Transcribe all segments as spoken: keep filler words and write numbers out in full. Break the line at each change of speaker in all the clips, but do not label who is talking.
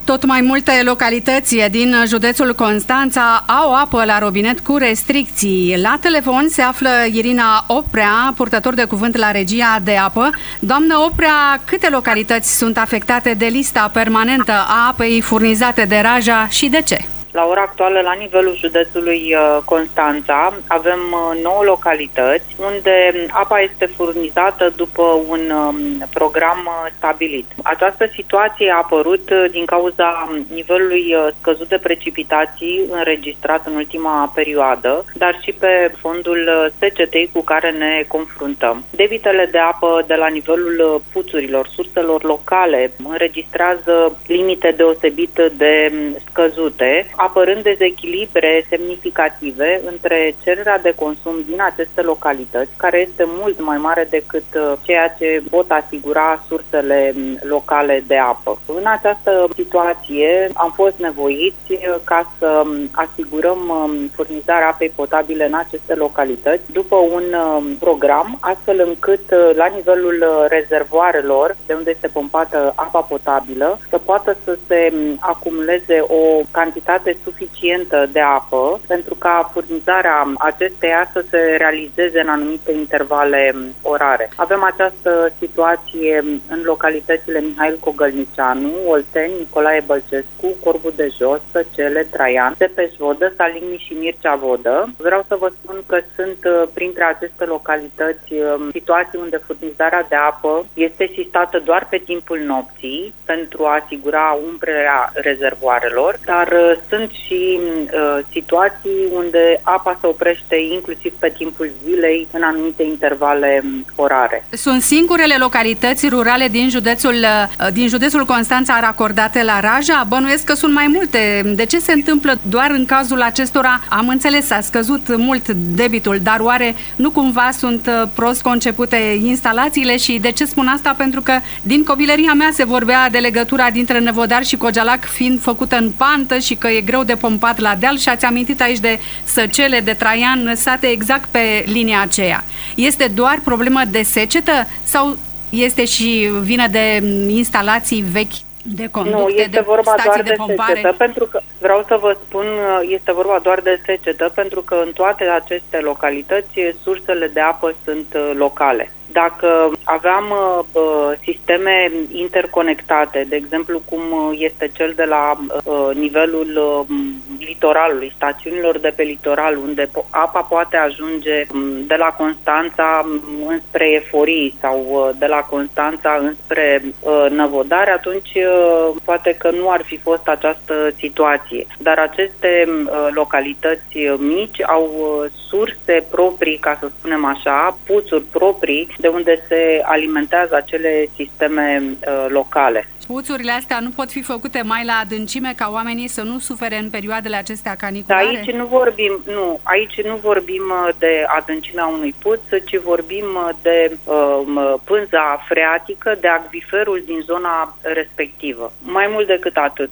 Tot mai multe localități din județul Constanța au apă la robinet cu restricții. La telefon se află Irina Oprea, purtător de cuvânt la Regia de Apă. Doamnă Oprea, câte localități sunt afectate de lista permanentă a apei furnizate de Raja și de ce?
La ora actuală, la nivelul județului Constanța, avem nouă localități unde apa este furnizată după un program stabilit. Această situație a apărut din cauza nivelului scăzut de precipitații înregistrat în ultima perioadă, dar și pe fondul secetei cu care ne confruntăm. Debitele de apă de la nivelul puțurilor, surselor locale, înregistrează limite deosebit de scăzute, apărând dezechilibre semnificative între cererea de consum din aceste localități, care este mult mai mare decât ceea ce pot asigura sursele locale de apă. În această situație am fost nevoiți ca să asigurăm furnizarea apei potabile în aceste localități după un program, astfel încât la nivelul rezervoarelor, de unde este pompată apa potabilă, să poată să se acumuleze o cantitate suficientă de apă pentru ca furnizarea acesteia să se realizeze în anumite intervale orare. Avem această situație în localitățile Mihail Cogălnicianu, Olteni, Nicolae Bălcescu, Corbu de Jos, Săcele, Traian, Tepeș-Vodă, Salimi și Mircea Vodă. Vreau să vă spun că sunt printre aceste localități situații unde furnizarea de apă este sistată doar pe timpul nopții pentru a asigura umplerea rezervoarelor, dar sunt și uh, situații unde apa se oprește inclusiv pe timpul zilei în anumite intervale orare.
Sunt singurele localități rurale din județul, uh, din județul Constanța racordate la Raja? Bănuiesc că sunt mai multe. De ce se întâmplă doar în cazul acestora? Am înțeles, a scăzut mult debitul, dar oare nu cumva sunt uh, prost concepute instalațiile? Și de ce spun asta? Pentru că din copilăria mea se vorbea de legătura dintre Năvodar și Cogelac fiind făcută în pantă și că e greu de pompat la deal și ați amintit aici de Săcele, de Traian, sate exact pe linia aceea. Este doar problemă de secetă sau este și vină de instalații vechi de conducte,
nu, este
de
vorba
stații
doar de,
de pompare?
Secetă, pentru că, vreau să vă spun, este vorba doar de secetă, pentru că în toate aceste localități sursele de apă sunt locale. Dacă aveam uh, sisteme interconectate, de exemplu cum este cel de la uh, nivelul uh, litoralului, stațiunilor de pe litoral, unde apa poate ajunge um, de la Constanța înspre Eforii sau uh, de la Constanța înspre uh, Năvodare, atunci uh, poate că nu ar fi fost această situație. Dar aceste uh, localități mici au uh, surse proprii, ca să spunem așa, puțuri proprii, de unde se alimentează acele sisteme uh, locale.
Puțurile astea nu pot fi făcute mai la adâncime ca oamenii să nu sufere în perioadele acestea caniculare?
Aici nu vorbim, nu, aici nu vorbim de adâncimea unui puț, ci vorbim de uh, pânza freatică, de acviferul din zona respectivă. Mai mult decât atât,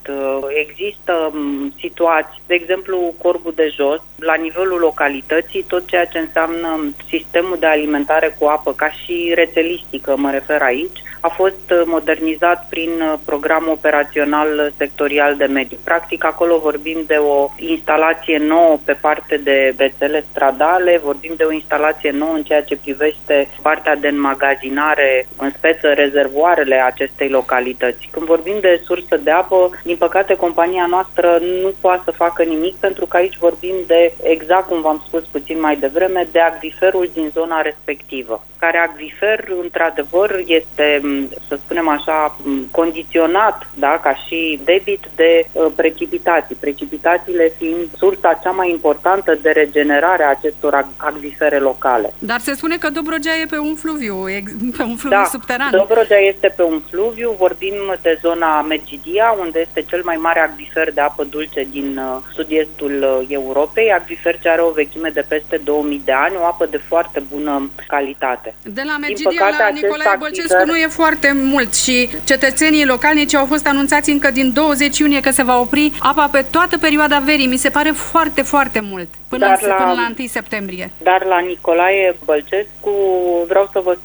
există situații, de exemplu Corbu de Jos, la nivelul localității, tot ceea ce înseamnă sistemul de alimentare cu apă, ca și rețelistică, mă refer aici, a fost modernizat prin program operațional sectorial de mediu. Practic, acolo vorbim de o instalație nouă pe parte de rețele stradale, vorbim de o instalație nouă în ceea ce privește partea de înmagazinare, în speță rezervoarele acestei localități. Când vorbim de sursă de apă, din păcate, compania noastră nu poate să facă nimic, pentru că aici vorbim de, exact cum v-am spus puțin mai devreme, de acviferul din zona respectivă, care acvifer, într-adevăr, este, să spunem așa, condiționat, da, ca și debit de uh, precipitații. Precipitațiile fiind sursa cea mai importantă de regenerare a acestor acvifere locale.
Dar se spune că Dobrogea e pe un fluviu, pe un fluviu
da,
subteran.
Dobrogea este pe un fluviu, vorbim de zona Medgidia, unde este cel mai mare acvifer de apă dulce din uh, sud-estul uh, Europei, acvifer ce are o vechime de peste două mii de ani, o apă de foarte bună calitate.
De la Medgidia la Nicolae Bălcescu nu e foarte mult și cetățenii localnici au fost anunțați încă din douăzeci iunie că se va opri apa pe toată perioada verii. Mi se pare foarte, foarte mult. Până,
Dar
la,
la,
până la întâi septembrie.
Dar la Nicolae Bălcescu vreau să vă spun,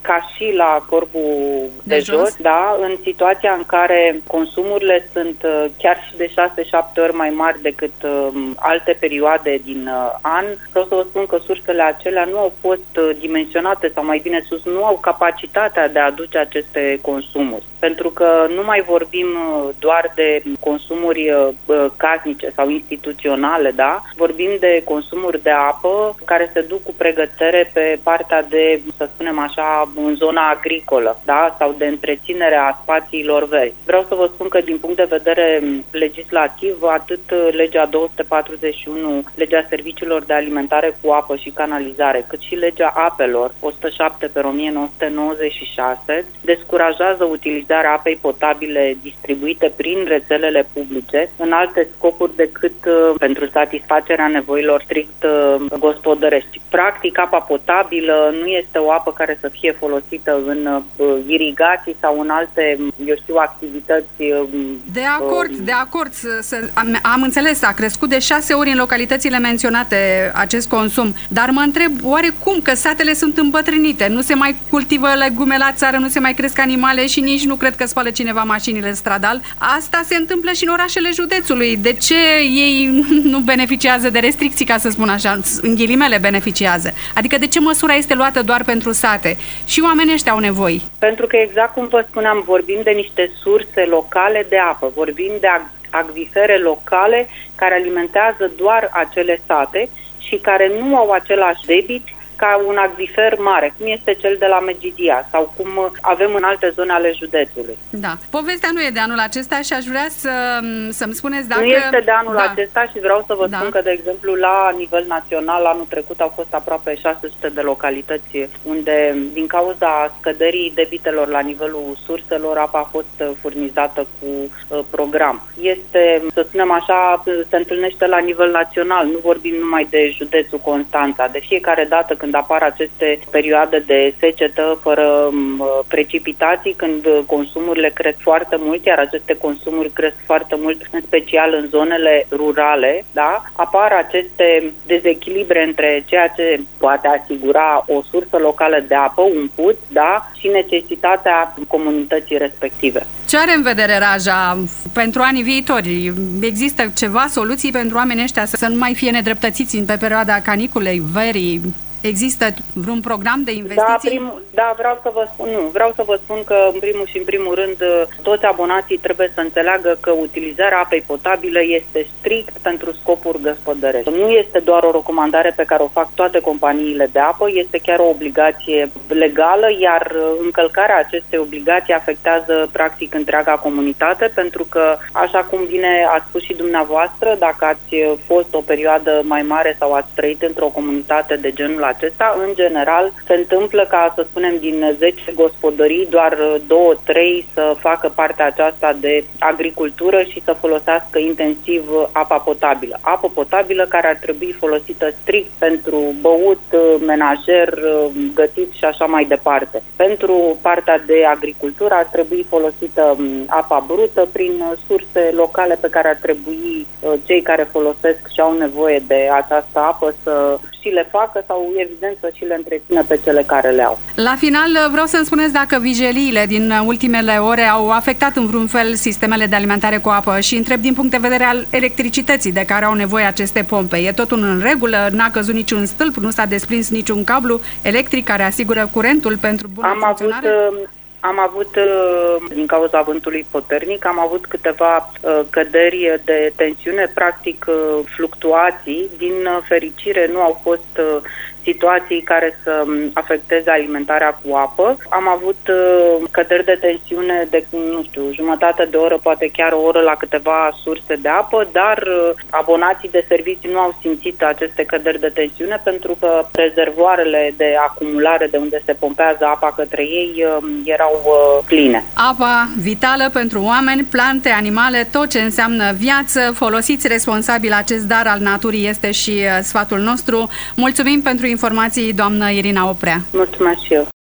ca și la corbul de, de jos, jos, da, în situația în care consumurile sunt chiar și de șase șapte ori mai mari decât um, alte perioade din uh, an, vreau să vă spun că sursele acelea nu au fost uh, dimensionate sau mai bine sus, nu au capacitatea de a aduce aceste consumuri. Pentru că nu mai vorbim uh, doar de consumuri uh, casnice sau instituționale, da? Vorbim de consumuri de apă care se duc cu pregătere pe partea de, să spunem așa, în zona agricolă, da? Sau de întreținere a spațiilor verzi. Vreau să vă spun că din punct de vedere legislativ, atât legea două sute patruzeci și unu, legea serviciilor de alimentare cu apă și canalizare, cât și legea apelor o sută șapte pe o mie nouă sute nouăzeci și șase, descurajează utilizarea apei potabile distribuite prin rețelele publice în alte scopuri decât uh, pentru satisfacerea nevoilor strict uh, gospodărești. Practic, apa potabilă nu este o apă care să fie folosită în uh, irigații sau în alte, eu știu, activități. Uh,
de acord, uh, de acord. Să, să, am, am înțeles, a crescut de șase ori în localitățile menționate acest consum, dar mă întreb, oare cum? Că satele sunt îmbătrânite, nu se mai cultivă legume la țară, nu se mai cresc animale și nici nu cred că spală cineva mașinile în stradal. Asta se întâmplă și în orașele județului. De ce ei nu beneficiază de restricții, ca să spun așa, în ghilimele beneficiază? Adică de ce măsura este luată doar pentru sate? Și oamenii ăștia au nevoi.
Pentru că, exact cum vă spuneam, vorbim de niște surse locale de apă, vorbim de acvifere locale care alimentează doar acele sate și care nu au același debit ca un acvifer mare, cum este cel de la Megidia sau cum avem în alte zone ale județului.
Da. Povestea nu e de anul acesta și aș vrea să, să-mi spuneți dacă...
Nu este de anul
da.
acesta și vreau să vă
da.
spun că, de exemplu, la nivel național, anul trecut au fost aproape șase sute de localități unde, din cauza scăderii debitelor la nivelul surselor, apa a fost furnizată cu uh, program. Este, să spunem așa, se întâlnește la nivel național, nu vorbim numai de județul Constanța. De fiecare dată când când apar aceste perioade de secetă fără precipitații, când consumurile cresc foarte mult, iar aceste consumuri cresc foarte mult, în special în zonele rurale, da? Apar aceste dezechilibre între ceea ce poate asigura o sursă locală de apă, un puț, da? Și necesitatea comunității respective.
Ce are în vedere Raja pentru anii viitori? Există ceva soluții pentru oamenii ăștia să nu mai fie nedreptățiți pe perioada caniculei, verii? Există vreun program de investiții?
Da, prim, da, vreau să vă spun, nu, vreau să vă spun că în primul și în primul rând toți abonații trebuie să înțeleagă că utilizarea apei potabile este strict pentru scopuri gospodărești. Nu este doar o recomandare pe care o fac toate companiile de apă, este chiar o obligație legală, iar încălcarea acestei obligații afectează practic întreaga comunitate, pentru că, așa cum bine ați spus și dumneavoastră, dacă ați fost o perioadă mai mare sau ați trăit într-o comunitate de genul acesta, în general, se întâmplă ca, să spunem, din zece gospodării, doar două, trei să facă partea aceasta de agricultură și să folosească intensiv apa potabilă. Apă potabilă care ar trebui folosită strict pentru băut, menajer, gătit și așa mai departe. Pentru partea de agricultură ar trebui folosită apa brută prin surse locale pe care ar trebui cei care folosesc și au nevoie de această apă să și le facă sau, evident, să și le întrețină pe cele care le au.
La final, vreau să-mi spuneți dacă vigeliile din ultimele ore au afectat în vreun fel sistemele de alimentare cu apă și întreb din punct de vedere al electricității de care au nevoie aceste pompe. E totul în regulă? N-a căzut niciun stâlp? Nu s-a desprins niciun cablu electric care asigură curentul pentru bună
Am
funcționare?
Avut, Am avut, din cauza vântului puternic, am avut câteva uh, căderi de tensiune, practic uh, fluctuații. Din fericire nu au fost uh, situații care să afecteze alimentarea cu apă. Am avut uh, căderi de tensiune de, nu știu, jumătate de oră, poate chiar o oră la câteva surse de apă, dar uh, abonații de servicii nu au simțit aceste căderi de tensiune pentru că rezervoarele de acumulare de unde se pompează apa către ei uh, erau uh, pline.
Apa vitală pentru oameni, plante, animale, tot ce înseamnă viață. Folosiți responsabil acest dar al naturii este și uh, sfatul nostru. Mulțumim pentru informații, doamnă Irina Oprea.
Mulțumesc și eu.